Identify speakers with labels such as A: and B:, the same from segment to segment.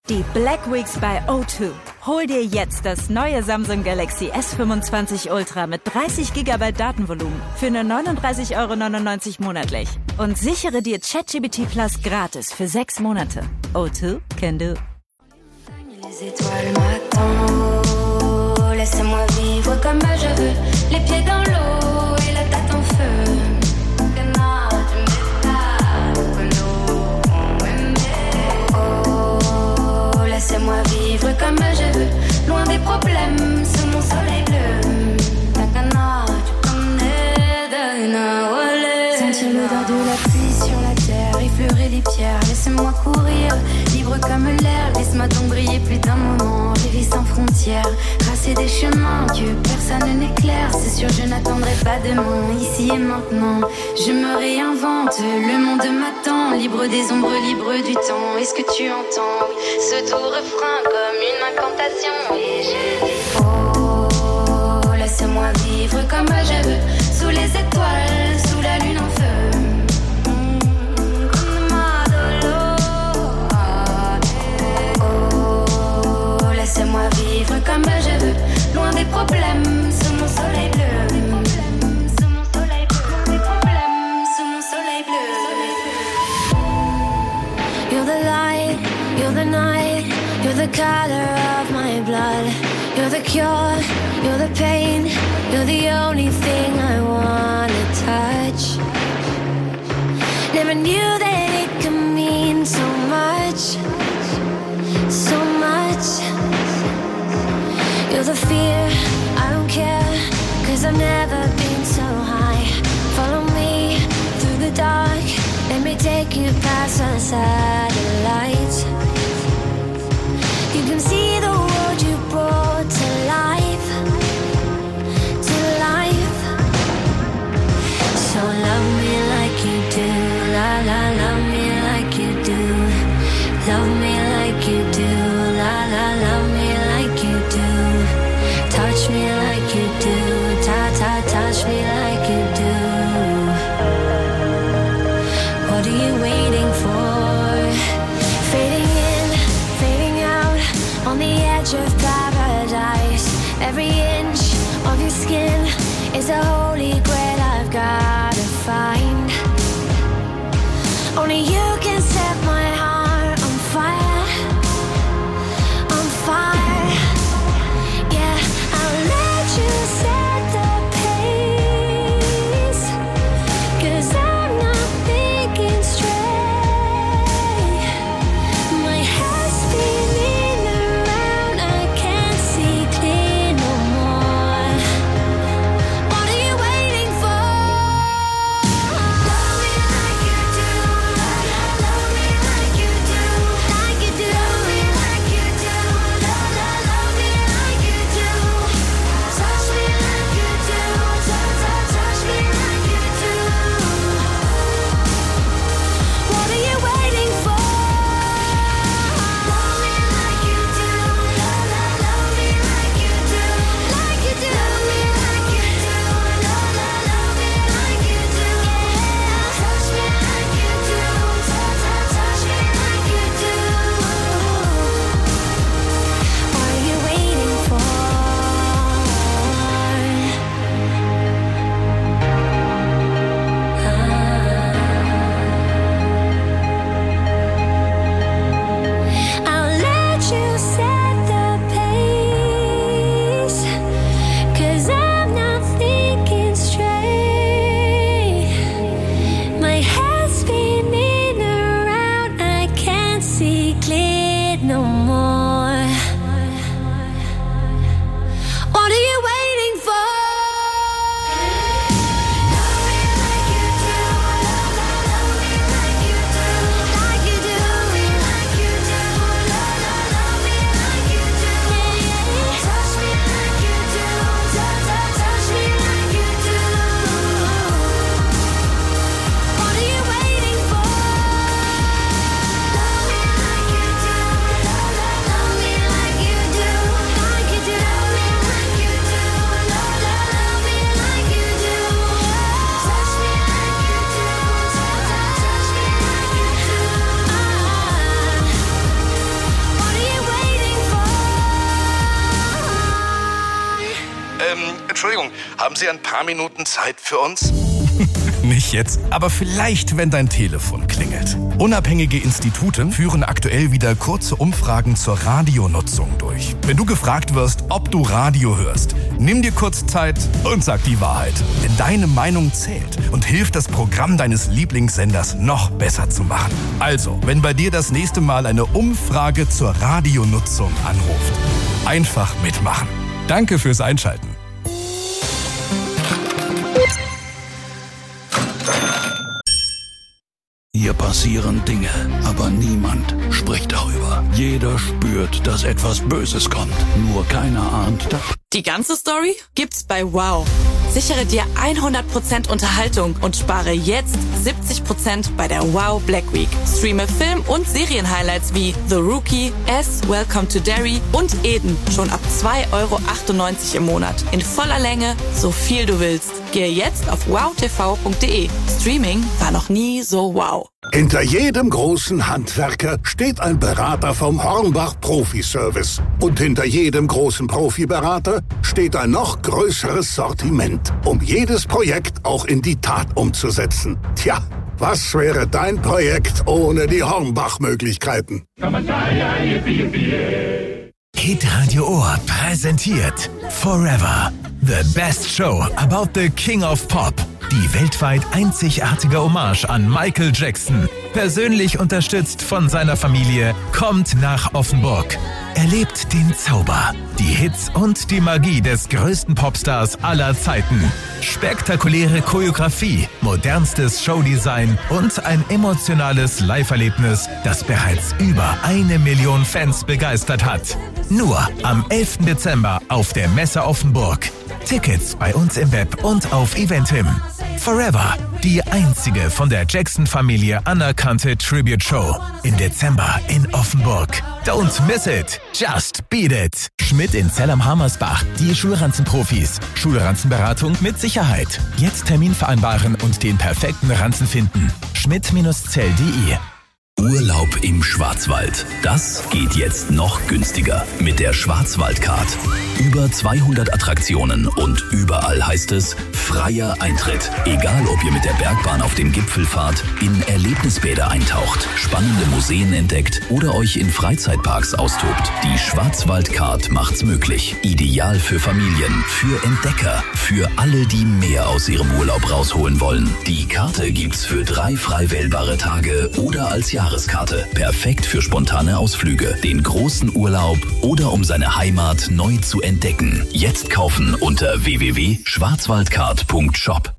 A: Die Black Weeks bei O2. Hol dir jetzt das neue Samsung Galaxy S25 Ultra mit 30 GB Datenvolumen für nur 39,99 € monatlich. Und sichere dir ChatGPT Plus gratis für 6 Monate. O2 can do.
B: Les étoiles m'attendent, laissez-moi vivre comme je veux, les pieds dans l'eau et la tête en feu. Oh, laissez-moi vivre comme je veux, loin des problèmes, sous mon soleil bleu. Takana, tu connais Dana, sentir l'odeur de la pluie sur la terre, effleurer les pierres, laissez-moi courir, libre comme l'air, laisse-moi donc briller plus d'un moment, rêver sans frontières, tracer des chemins que personne n'éclaire, c'est sûr je n'attendrai pas demain, ici et maintenant, je me réinvente, le monde m'attend, libre des ombres, libre du temps, est-ce que tu entends, ce doux refrain comme une incantation, et je dis oh, laissez-moi vivre comme je veux, sous les étoiles, sous la lune en feu. Laissez-moi vivre comme je veux, loin des problèmes, sous mon soleil bleu. Sous mon soleil bleu, loin des problèmes, sous mon soleil bleu.
C: You're the light, you're the night, you're the color of my blood. You're the cure, you're the pain, you're the only thing I wanna touch. Never knew that it could mean so much, so much. You're the fear, I don't care, 'cause I've never been so high. Follow me through the dark, let me take you past the satellites. You can see the world you brought to life, to life. So love me like you do, la la, love me like you do. Love me like you do, la la, love me like you do. Touch me like you do, ta-ta, touch me like you do. What are you waiting for? Fading in, fading out, on the edge of paradise. Every inch of your skin is a holy grail I've gotta find. Only you can set my heart on fire, on fire. Yeah, I'll let you set the pace, 'cause I'm not thinking straight. My head's spinning around, I can't see clear no more. What are you waiting for? Love me like you do, love me like you do, like you do. Love me like you do, love me like you do. Touch me like you do, touch me like you do. What are you waiting for? Love me like you do, love me like you do, like you do. Love me like you do, love me like you do. Touch me like you do, touch me like you do. What are you waiting for? I'll let you set the pace, 'cause I'm not thinking straight. My head's spinning around, I can't see clear no more. What are you waiting for? Love me like you do, love me like you do, like you do. Love me like you do, love me like you do. Touch me like you do, touch me like you do. What are you waiting for? Love me like you do, love
D: Entschuldigung, haben Sie ein paar Minuten Zeit für uns?
E: Nicht jetzt, aber vielleicht, wenn dein Telefon klingelt. Unabhängige Institute führen aktuell wieder kurze Umfragen zur Radionutzung durch. Wenn du gefragt wirst, ob du Radio hörst, nimm dir kurz Zeit und sag die Wahrheit. Denn deine Meinung zählt und hilft, das Programm deines Lieblingssenders noch besser zu machen. Also, wenn bei dir das nächste Mal eine Umfrage zur Radionutzung anruft, einfach mitmachen. Danke fürs Einschalten.
F: Hier passieren Dinge, aber niemand spricht darüber. Jeder spürt, dass etwas Böses kommt. Nur keiner ahnt, dass...
G: Die ganze Story gibt's bei WOW. Sichere dir 100% Unterhaltung und spare jetzt 70% bei der WOW Black Week. Streame Film- und Serienhighlights wie The Rookie, S, Welcome to Derry und Eden schon ab 2,98 € im Monat. In voller Länge, so viel du willst. Gehe jetzt auf wowtv.de. Streaming war noch nie so wow.
H: Hinter jedem großen Handwerker steht ein Berater vom Hornbach Profi-Service. Und hinter jedem großen Profiberater steht ein noch größeres Sortiment, um jedes Projekt auch in die Tat umzusetzen. Tja, was wäre dein Projekt ohne die Hornbach-Möglichkeiten?
I: Hitradio Ohr präsentiert Forever, the best show about the King of Pop. Die weltweit einzigartige Hommage an Michael Jackson, persönlich unterstützt von seiner Familie, kommt nach Offenburg. Erlebt den Zauber, die Hits und die Magie des größten Popstars aller Zeiten. Spektakuläre Choreografie, modernstes Showdesign und ein emotionales Live-Erlebnis, das bereits über 1 Million Fans begeistert hat. Nur am 11. Dezember auf der Messe Offenburg. Tickets bei uns im Web und auf Eventim. Forever, die einzige von der Jackson-Familie anerkannte Tribute-Show. Im Dezember in Offenburg. Don't miss it, just beat it. Schmidt in Zell am Hammersbach, die Schulranzenprofis. Schulranzenberatung mit Sicherheit. Jetzt Termin vereinbaren und den perfekten Ranzen finden. Schmidt-Zell.de.
J: Urlaub im Schwarzwald. Das geht jetzt noch günstiger mit der Schwarzwaldcard. Über 200 Attraktionen und überall heißt es freier Eintritt. Egal, ob ihr mit der Bergbahn auf den Gipfel fahrt, in Erlebnisbäder eintaucht, spannende Museen entdeckt oder euch in Freizeitparks austobt. Die Schwarzwaldcard macht's möglich. Ideal für Familien, für Entdecker, für alle, die mehr aus ihrem Urlaub rausholen wollen. Die Karte gibt's für 3 frei wählbare Tage oder als Jahreskarte. Perfekt für spontane Ausflüge, den großen Urlaub oder um seine Heimat neu zu entdecken. Jetzt kaufen unter www.schwarzwaldcard.shop.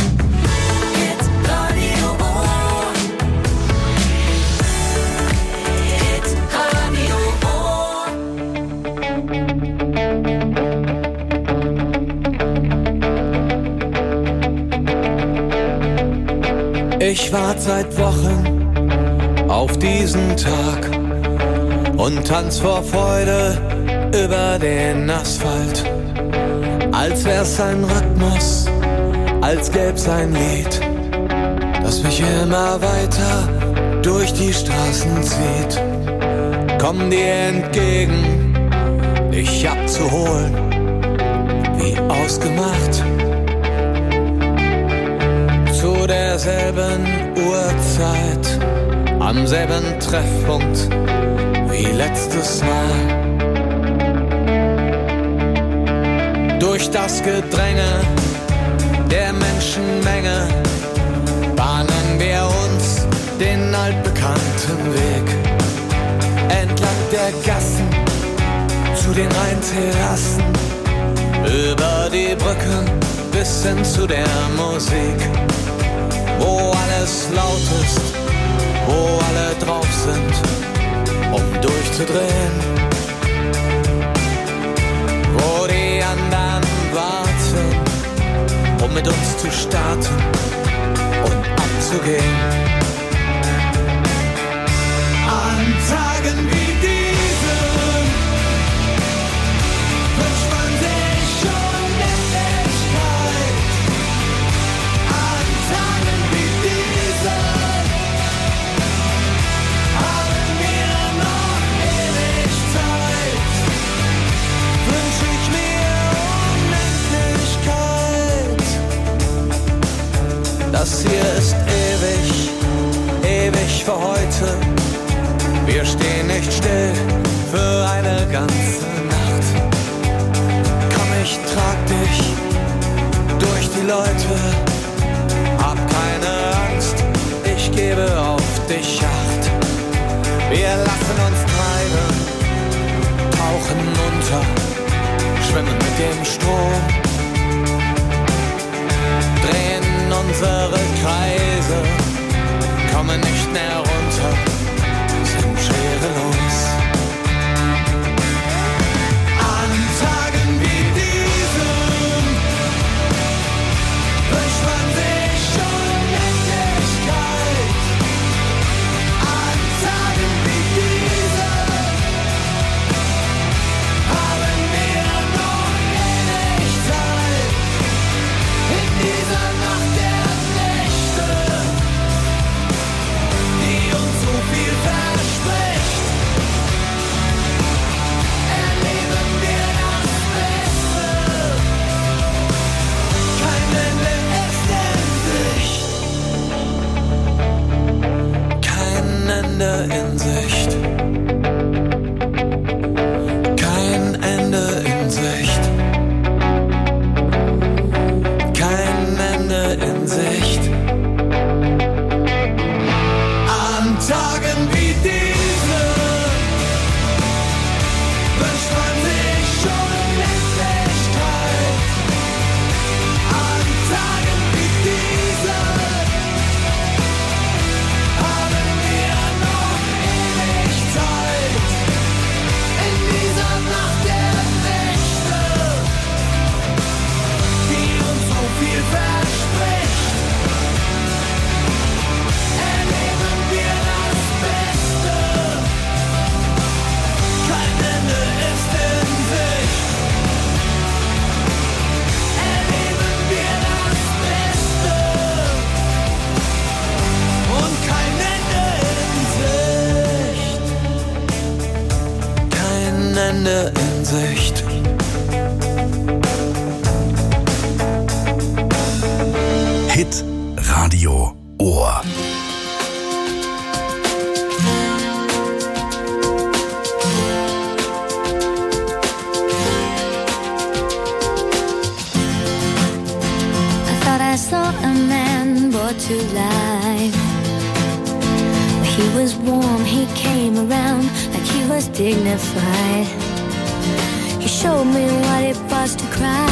K: Ich warte seit Wochen auf diesen Tag und tanz vor Freude über den Asphalt, als wär's ein Rhythmus, als gäb's ein Lied, das mich immer weiter durch die Straßen zieht. Komm dir entgegen, dich abzuholen, wie ausgemacht, zu derselben Uhrzeit, am selben Treffpunkt wie letztes Mal. Durch das Gedränge der Menschenmenge bahnen wir uns den altbekannten Weg. Entlang der Gassen zu den Rheinterrassen, über die Brücken bis hin zu der Musik, wo alles laut ist, wo alle drauf sind, um durchzudrehen, wo die anderen warten, um mit uns zu starten und abzugehen. An Tagen wie diesen wünscht man sich schon Endlichkeit. An Tagen wie diesen haben wir noch ewig Zeit. Wünsch ich mir Unendlichkeit. dem Strom, drehen unsere Kreise, kommen nicht mehr runter, sind schwerelos. An Tagen wie diesen wünscht man sich schon Endlichkeit. An Tagen wie diesen haben wir noch ewig Zeit. In dieser Nacht der Nächte, die uns so viel verspricht, erleben wir das Beste. Kein Ende ist in Sicht. Kein Ende in Sicht. Kein Ende in Sicht. Kein Ende in Sicht. An Tagen wie diesen wünscht man sich schon Endlichkeit. An Tagen wie diesen haben wir noch ewig Zeit. In dieser Nacht der Nächte, die uns so viel verspricht, erleben wir das Beste. Kein Ende ist in Sicht. Erleben wir das Beste. Und kein Ende in Sicht. Kein Ende in Sicht.
E: Hit Radio Ohr.
C: I thought I saw a man brought to life. He was warm, he came around like he was dignified. He showed me what it was to cry.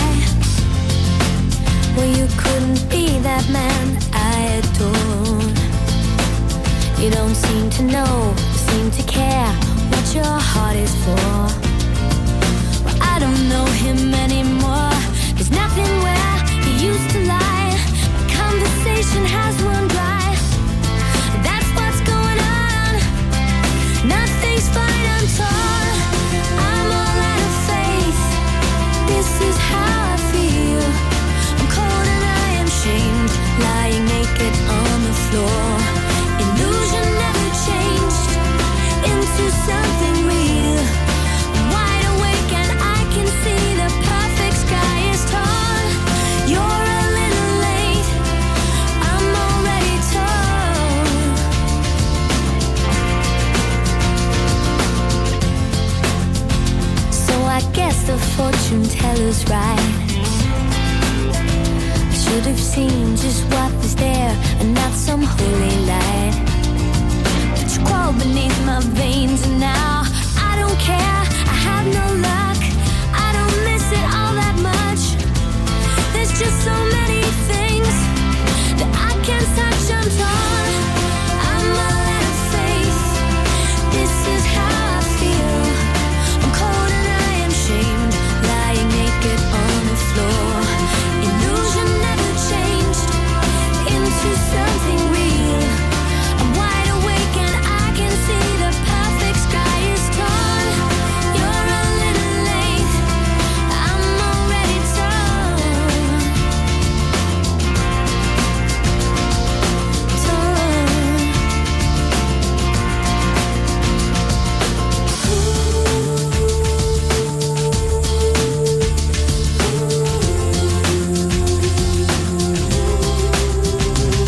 C: Well, you couldn't be that man I adored. You don't seem to know, seem to care what your heart is for. Well, I don't know him anymore. There's nothing where he used to lie. The conversation has run dry. That's what's going on. Nothing's fine, I'm torn. I'm all out of faith. This is how I feel. I'm cold and I am shamed, lying naked on the floor. Illusion never changed into something real. I'm wide awake and I can see the perfect sky is torn. You're a little late, I'm already torn. So I guess the fortune teller's right. I should have seen just what was there and not some holy light. But you crawl beneath my veins and now I don't care, I have no luck. I don't miss it all that much. There's just so many things that I can't touch, I'm torn. I'm all out of faith. This is how I feel. I'm cold and I am shamed, lying naked on the floor. Illusion never changed into something real. I'm wide awake and I can see the perfect sky is torn. You're a little late, I'm already torn.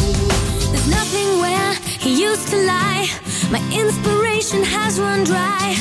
C: There's nothing where he used to lie. My inspiration has run dry.